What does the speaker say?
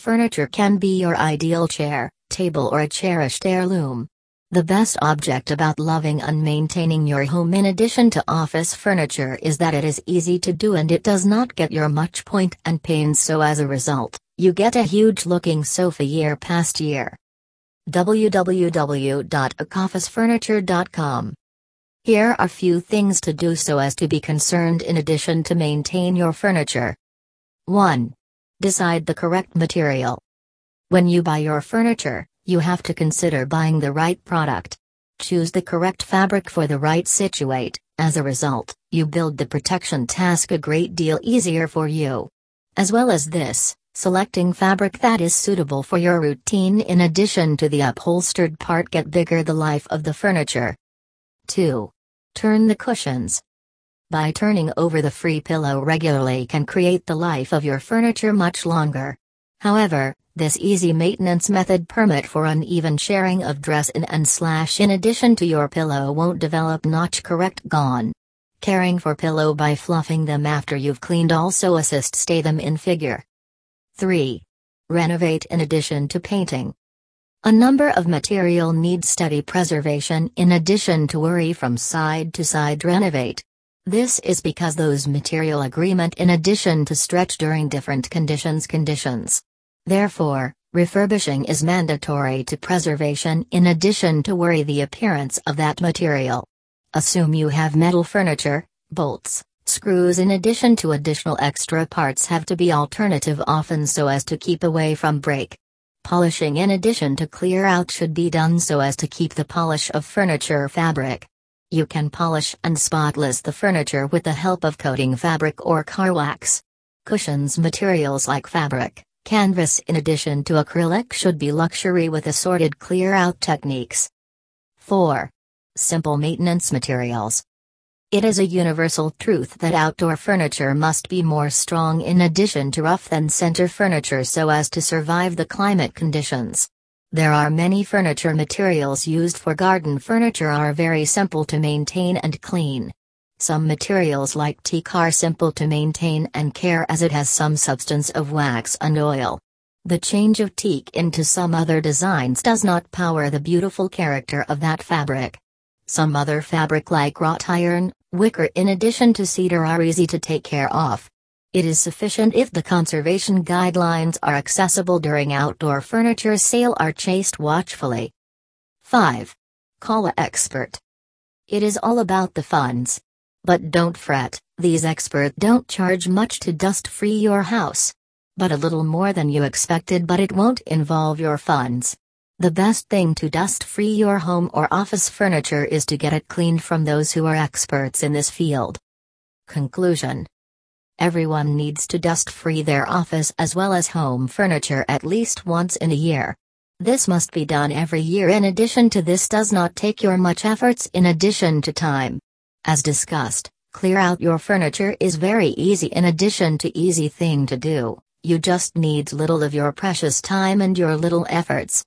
furniture can be your ideal chair, table, or a cherished heirloom. The best object about loving and maintaining your home in addition to office furniture is that it is easy to do and it does not get your much point and pains, so as a result, you get a huge looking sofa year past year. www.acofficefurniture.com. Here are few things to do so as to be concerned in addition to maintain your furniture. 1. Decide the correct material. When you buy your furniture, you have to consider buying the right product. Choose the correct fabric for the right situate. As a result, you build the protection task a great deal easier for you. As well as this, selecting fabric that is suitable for your routine in addition to the upholstered part get bigger the life of the furniture. 2. Turn the cushions. By turning over the free pillow regularly can create the life of your furniture much longer. However, this easy maintenance method permit for uneven sharing of dress in and slash in addition to your pillow won't develop notch correct gone. Caring for pillow by fluffing them after you've cleaned also assist stay them in figure. 3. Renovate in addition to painting. A number of material needs steady preservation in addition to worry from side to side renovate. This is because those material agreement in addition to stretch during different conditions. Therefore, refurbishing is mandatory to preservation in addition to worry the appearance of that material. Assume you have metal furniture, bolts, screws in addition to additional extra parts have to be alternative often so as to keep away from break. Polishing in addition to clear out should be done so as to keep the polish of furniture fabric. You can polish and spotless the furniture with the help of coating fabric or car wax. Cushions materials like fabric, canvas in addition to acrylic should be luxury with assorted clear-out techniques. 4. Simple maintenance materials. It is a universal truth that outdoor furniture must be more strong in addition to rough than center furniture so as to survive the climate conditions. There are many furniture materials used for garden furniture are very simple to maintain and clean. Some materials like teak are simple to maintain and care as it has some substance of wax and oil. The change of teak into some other designs does not power the beautiful character of that fabric. Some other fabric like wrought iron, wicker in addition to cedar are easy to take care of. It is sufficient if the conservation guidelines are accessible during outdoor furniture sale are chased watchfully. 5. Call an expert. It is all about the funds. But don't fret, these experts don't charge much to dust-free your house. But a little more than you expected, but it won't involve your funds. The best thing to dust-free your home or office furniture is to get it cleaned from those who are experts in this field. Conclusion. Everyone needs to dust-free their office as well as home furniture at least once in a year. This must be done every year. In addition to this does not take your much efforts in addition to time. As discussed, clear out your furniture is very easy in addition to easy thing to do, you just need little of your precious time and your little efforts.